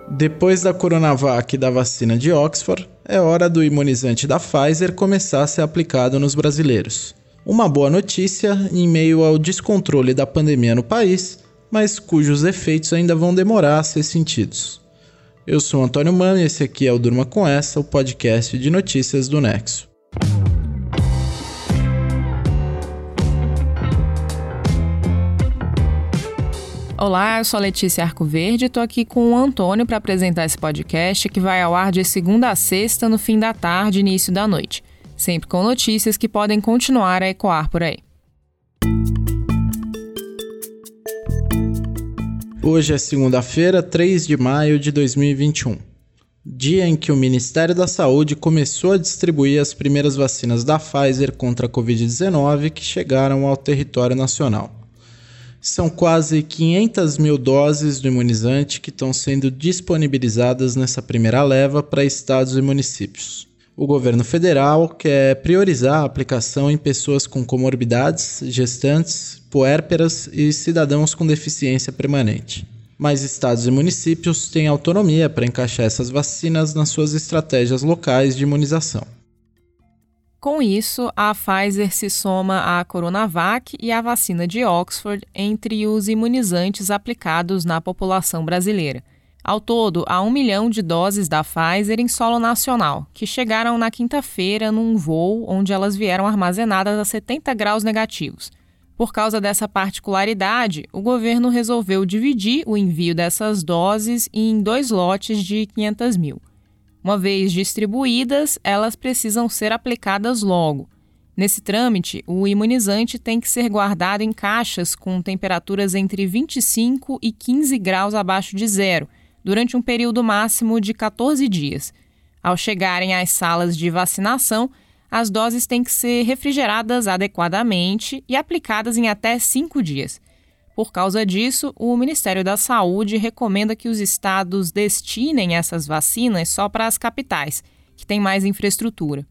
Depois da Coronavac e da vacina de Oxford, é hora do imunizante da Pfizer começar a ser aplicado nos brasileiros. Uma boa notícia em meio ao descontrole da pandemia no país, mas cujos efeitos ainda vão demorar a ser sentidos. Eu sou Antônio Mami e esse aqui é o Durma Com Essa, o podcast de notícias do Nexo. Olá, eu sou a Letícia Arcoverde e estou aqui com o Antônio para apresentar esse podcast que vai ao ar de segunda a sexta, no fim da tarde e início da noite. Sempre com notícias que podem continuar a ecoar por aí. Hoje é segunda-feira, 3 de maio de 2021, dia em que o Ministério da Saúde começou a distribuir as primeiras vacinas da Pfizer contra a Covid-19 que chegaram ao território nacional. São quase 500 mil doses do imunizante que estão sendo disponibilizadas nessa primeira leva para estados e municípios. O governo federal quer priorizar a aplicação em pessoas com comorbidades, gestantes, puérperas e cidadãos com deficiência permanente. Mas estados e municípios têm autonomia para encaixar essas vacinas nas suas estratégias locais de imunização. Com isso, a Pfizer se soma à Coronavac e à vacina de Oxford entre os imunizantes aplicados na população brasileira. Ao todo, há 1 milhão de doses da Pfizer em solo nacional, que chegaram na quinta-feira num voo onde elas vieram armazenadas a 70 graus negativos. Por causa dessa particularidade, o governo resolveu dividir o envio dessas doses em 2 lotes de 500 mil. Uma vez distribuídas, elas precisam ser aplicadas logo. Nesse trâmite, o imunizante tem que ser guardado em caixas com temperaturas entre 25 e 15 graus abaixo de zero, durante um período máximo de 14 dias. Ao chegarem às salas de vacinação, as doses têm que ser refrigeradas adequadamente e aplicadas em até 5 dias. Por causa disso, o Ministério da Saúde recomenda que os estados destinem essas vacinas só para as capitais, que têm mais infraestrutura.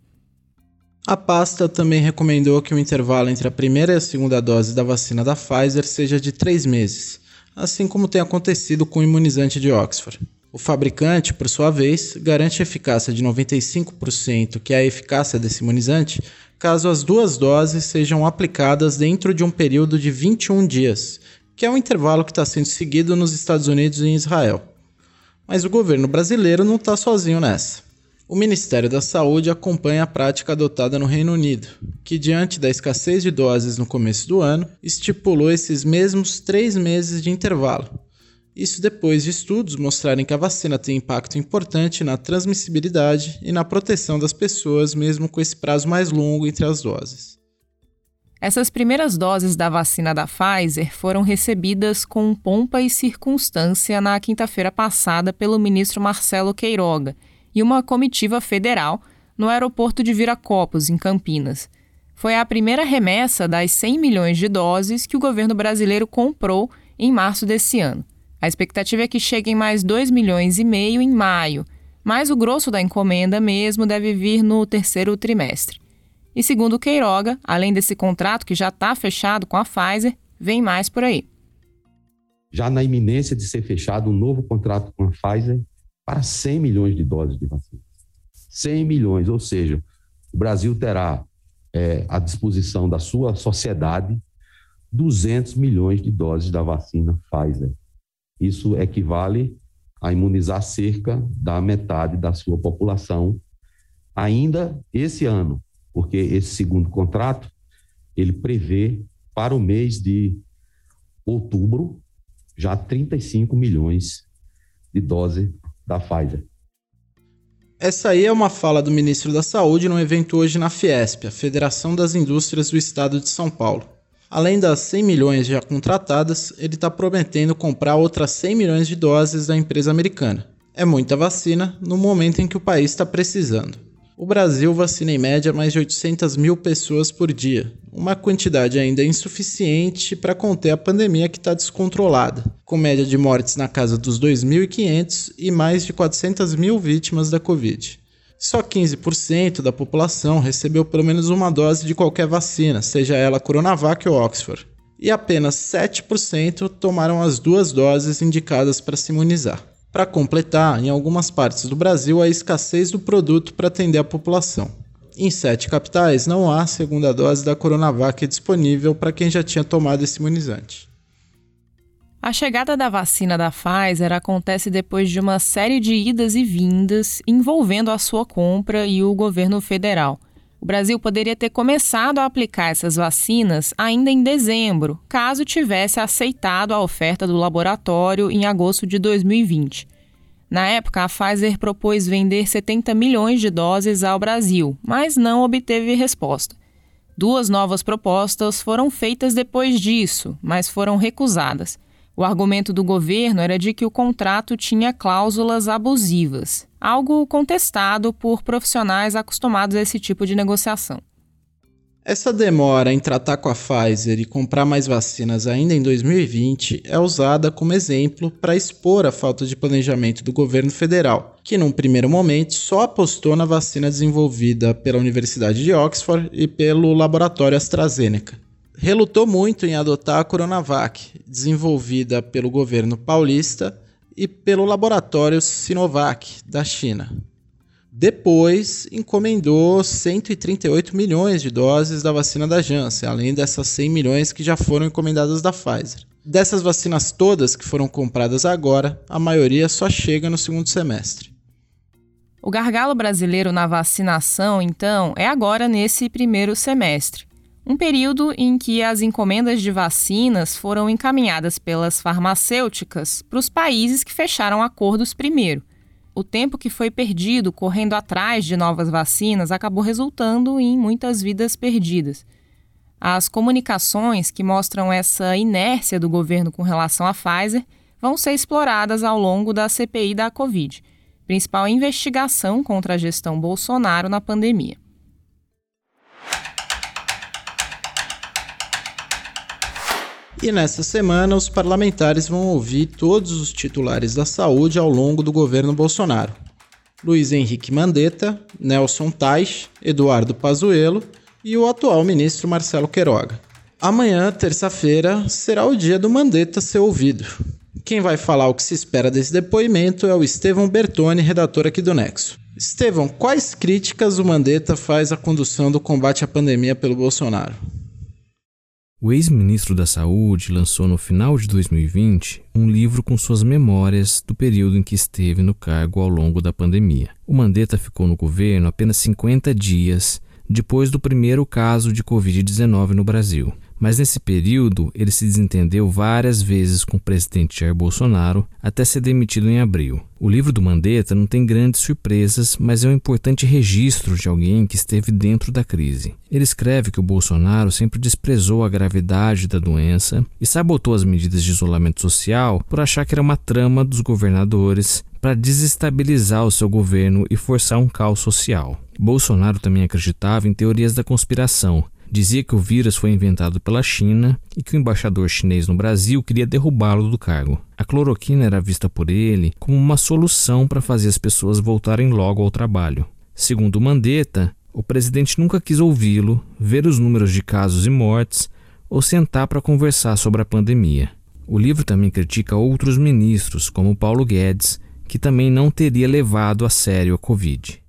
A pasta também recomendou que o intervalo entre a primeira e a segunda dose da vacina da Pfizer seja de 3 meses, assim como tem acontecido com o imunizante de Oxford. O fabricante, por sua vez, garante a eficácia de 95%, que é a eficácia desse imunizante, caso as 2 doses sejam aplicadas dentro de um período de 21 dias, que é o intervalo que está sendo seguido nos Estados Unidos e em Israel. Mas o governo brasileiro não está sozinho nessa. O Ministério da Saúde acompanha a prática adotada no Reino Unido, que, diante da escassez de doses no começo do ano, estipulou esses mesmos 3 meses de intervalo. Isso depois de estudos mostrarem que a vacina tem impacto importante na transmissibilidade e na proteção das pessoas, mesmo com esse prazo mais longo entre as doses. Essas primeiras doses da vacina da Pfizer foram recebidas com pompa e circunstância na quinta-feira passada pelo ministro Marcelo Queiroga e uma comitiva federal no aeroporto de Viracopos, em Campinas. Foi a primeira remessa das 100 milhões de doses que o governo brasileiro comprou em março desse ano. A expectativa é que cheguem mais 2,5 milhões em maio, mas o grosso da encomenda mesmo deve vir no terceiro trimestre. E segundo Queiroga, além desse contrato que já está fechado com a Pfizer, vem mais por aí. Já na iminência de ser fechado um novo contrato com a Pfizer para 100 milhões de doses de vacina. 100 milhões, ou seja, o Brasil terá à disposição da sua sociedade 200 milhões de doses da vacina Pfizer. Isso equivale a imunizar cerca da metade da sua população ainda esse ano, porque esse segundo contrato, ele prevê para o mês de outubro já 35 milhões de doses da Pfizer. Essa aí é uma fala do ministro da Saúde num evento hoje na Fiesp, a Federação das Indústrias do Estado de São Paulo. Além das 100 milhões já contratadas, ele está prometendo comprar outras 100 milhões de doses da empresa americana. É muita vacina no momento em que o país está precisando. O Brasil vacina em média mais de 800 mil pessoas por dia, uma quantidade ainda insuficiente para conter a pandemia que está descontrolada, com média de mortes na casa dos 2.500 e mais de 400 mil vítimas da Covid. Só 15% da população recebeu pelo menos uma dose de qualquer vacina, seja ela Coronavac ou Oxford, e apenas 7% tomaram as 2 doses indicadas para se imunizar. Para completar, em algumas partes do Brasil há escassez do produto para atender a população. Em 7 capitais não há segunda dose da Coronavac disponível para quem já tinha tomado esse imunizante. A chegada da vacina da Pfizer acontece depois de uma série de idas e vindas envolvendo a sua compra e o governo federal. O Brasil poderia ter começado a aplicar essas vacinas ainda em dezembro, caso tivesse aceitado a oferta do laboratório em agosto de 2020. Na época, a Pfizer propôs vender 70 milhões de doses ao Brasil, mas não obteve resposta. 2 novas propostas foram feitas depois disso, mas foram recusadas. O argumento do governo era de que o contrato tinha cláusulas abusivas, algo contestado por profissionais acostumados a esse tipo de negociação. Essa demora em tratar com a Pfizer e comprar mais vacinas ainda em 2020 é usada como exemplo para expor a falta de planejamento do governo federal, que num primeiro momento só apostou na vacina desenvolvida pela Universidade de Oxford e pelo laboratório AstraZeneca. Relutou muito em adotar a Coronavac, desenvolvida pelo governo paulista e pelo laboratório Sinovac, da China. Depois, encomendou 138 milhões de doses da vacina da Janssen, além dessas 100 milhões que já foram encomendadas da Pfizer. Dessas vacinas todas que foram compradas agora, a maioria só chega no segundo semestre. O gargalo brasileiro na vacinação, então, é agora nesse primeiro semestre. Um período em que as encomendas de vacinas foram encaminhadas pelas farmacêuticas para os países que fecharam acordos primeiro. O tempo que foi perdido correndo atrás de novas vacinas acabou resultando em muitas vidas perdidas. As comunicações que mostram essa inércia do governo com relação à Pfizer vão ser exploradas ao longo da CPI da Covid, principal investigação contra a gestão Bolsonaro na pandemia. E nessa semana, os parlamentares vão ouvir todos os titulares da saúde ao longo do governo Bolsonaro. Luiz Henrique Mandetta, Nelson Teich, Eduardo Pazuello e o atual ministro Marcelo Queiroga. Amanhã, terça-feira, será o dia do Mandetta ser ouvido. Quem vai falar o que se espera desse depoimento é o Estevão Bertoni, redator aqui do Nexo. Estevão, quais críticas o Mandetta faz à condução do combate à pandemia pelo Bolsonaro? O ex-ministro da Saúde lançou no final de 2020 um livro com suas memórias do período em que esteve no cargo ao longo da pandemia. O Mandetta ficou no governo apenas 50 dias depois do primeiro caso de Covid-19 no Brasil. Mas nesse período, ele se desentendeu várias vezes com o presidente Jair Bolsonaro até ser demitido em abril. O livro do Mandetta não tem grandes surpresas, mas é um importante registro de alguém que esteve dentro da crise. Ele escreve que o Bolsonaro sempre desprezou a gravidade da doença e sabotou as medidas de isolamento social por achar que era uma trama dos governadores para desestabilizar o seu governo e forçar um caos social. Bolsonaro também acreditava em teorias da conspiração. Dizia que o vírus foi inventado pela China e que o embaixador chinês no Brasil queria derrubá-lo do cargo. A cloroquina era vista por ele como uma solução para fazer as pessoas voltarem logo ao trabalho. Segundo Mandetta, o presidente nunca quis ouvi-lo, ver os números de casos e mortes ou sentar para conversar sobre a pandemia. O livro também critica outros ministros, como Paulo Guedes, que também não teria levado a sério a Covid.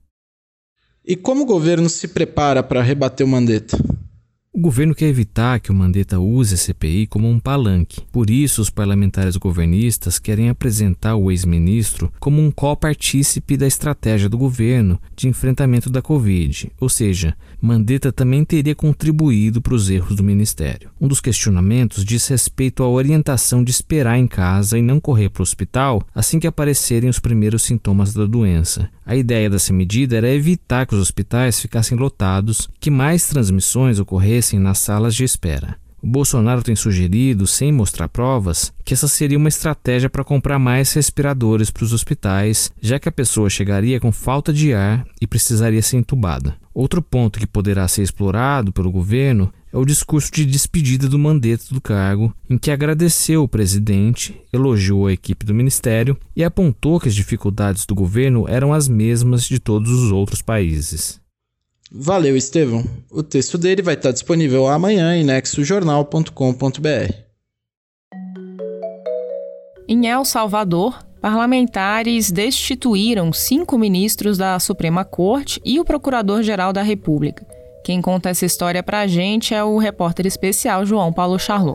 E como o governo se prepara para rebater o Mandetta? O governo quer evitar que o Mandetta use a CPI como um palanque. Por isso, os parlamentares governistas querem apresentar o ex-ministro como um copartícipe da estratégia do governo de enfrentamento da Covid. Ou seja, Mandetta também teria contribuído para os erros do ministério. Um dos questionamentos diz respeito à orientação de esperar em casa e não correr para o hospital assim que aparecerem os primeiros sintomas da doença. A ideia dessa medida era evitar que os hospitais ficassem lotados, que mais transmissões ocorressem nas salas de espera. O Bolsonaro tem sugerido, sem mostrar provas, que essa seria uma estratégia para comprar mais respiradores para os hospitais, já que a pessoa chegaria com falta de ar e precisaria ser entubada. Outro ponto que poderá ser explorado pelo governo é o discurso de despedida do Mandetta do cargo, em que agradeceu o presidente, elogiou a equipe do ministério e apontou que as dificuldades do governo eram as mesmas de todos os outros países. Valeu, Estevão. O texto dele vai estar disponível amanhã em nexojornal.com.br. Em El Salvador, Parlamentares destituíram 5 ministros da Suprema Corte e o Procurador-Geral da República. Quem conta essa história pra gente é o repórter especial João Paulo Charlot.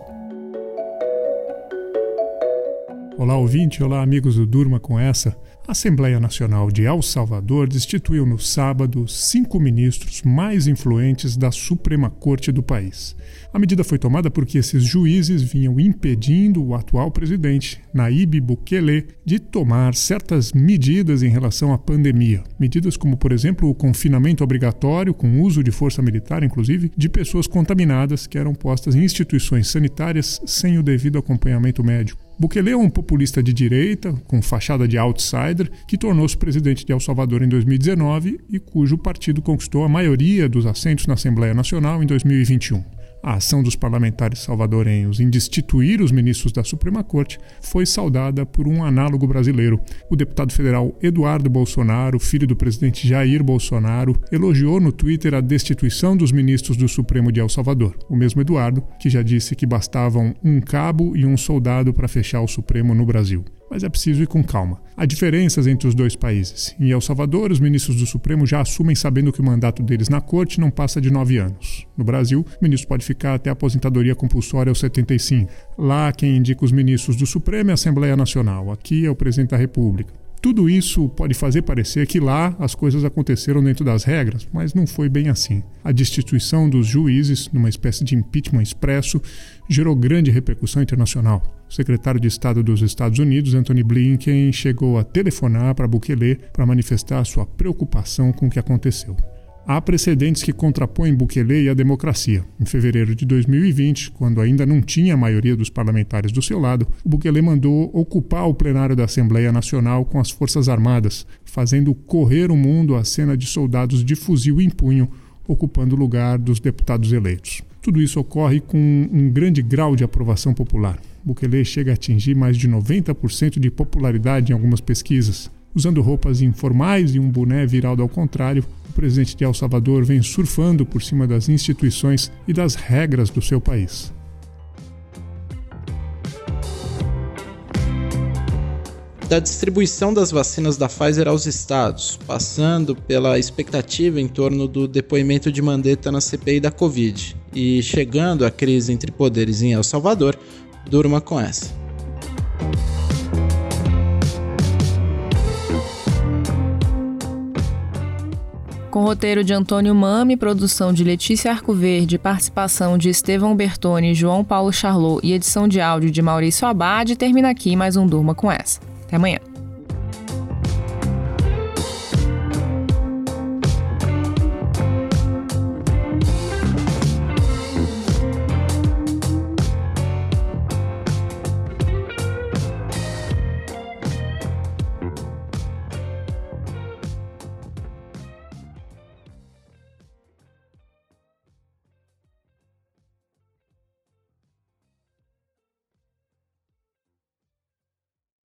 Olá, ouvinte. Olá, amigos do Durma com Essa. A Assembleia Nacional de El Salvador destituiu no sábado 5 ministros mais influentes da Suprema Corte do país. A medida foi tomada porque esses juízes vinham impedindo o atual presidente, Nayib Bukele, de tomar certas medidas em relação à pandemia. Medidas como, por exemplo, o confinamento obrigatório, com uso de força militar, inclusive, de pessoas contaminadas que eram postas em instituições sanitárias sem o devido acompanhamento médico. Bukele é um populista de direita, com fachada de outsider, que tornou-se presidente de El Salvador em 2019 e cujo partido conquistou a maioria dos assentos na Assembleia Nacional em 2021. A ação dos parlamentares salvadorenhos em destituir os ministros da Suprema Corte foi saudada por um análogo brasileiro. O deputado federal Eduardo Bolsonaro, filho do presidente Jair Bolsonaro, elogiou no Twitter a destituição dos ministros do Supremo de El Salvador. O mesmo Eduardo, que já disse que bastavam um cabo e um soldado para fechar o Supremo no Brasil. Mas é preciso ir com calma. Há diferenças entre os dois países. Em El Salvador, os ministros do Supremo já assumem sabendo que o mandato deles na corte não passa de 9 anos. No Brasil, o ministro pode ficar até a aposentadoria compulsória aos 75. Lá, quem indica os ministros do Supremo é a Assembleia Nacional. Aqui é o presidente da República. Tudo isso pode fazer parecer que lá as coisas aconteceram dentro das regras, mas não foi bem assim. A destituição dos juízes, numa espécie de impeachment expresso, gerou grande repercussão internacional. O secretário de Estado dos Estados Unidos, Antony Blinken, chegou a telefonar para Bukele para manifestar sua preocupação com o que aconteceu. Há precedentes que contrapõem Bukele e a democracia. Em fevereiro de 2020, quando ainda não tinha a maioria dos parlamentares do seu lado, o Bukele mandou ocupar o plenário da Assembleia Nacional com as Forças Armadas, fazendo correr o mundo a cena de soldados de fuzil em punho, ocupando o lugar dos deputados eleitos. Tudo isso ocorre com um grande grau de aprovação popular. Bukele chega a atingir mais de 90% de popularidade em algumas pesquisas. Usando roupas informais e um boné virado ao contrário, o presidente de El Salvador vem surfando por cima das instituições e das regras do seu país. Da distribuição das vacinas da Pfizer aos estados, passando pela expectativa em torno do depoimento de Mandetta na CPI da Covid e chegando à crise entre poderes em El Salvador, durma com essa. Com roteiro de Antônio Mami, produção de Letícia Arcoverde, participação de Estevão Bertoni e João Paulo Charlot e edição de áudio de Maurício Abad, termina aqui mais um Durma com Essa. Até amanhã.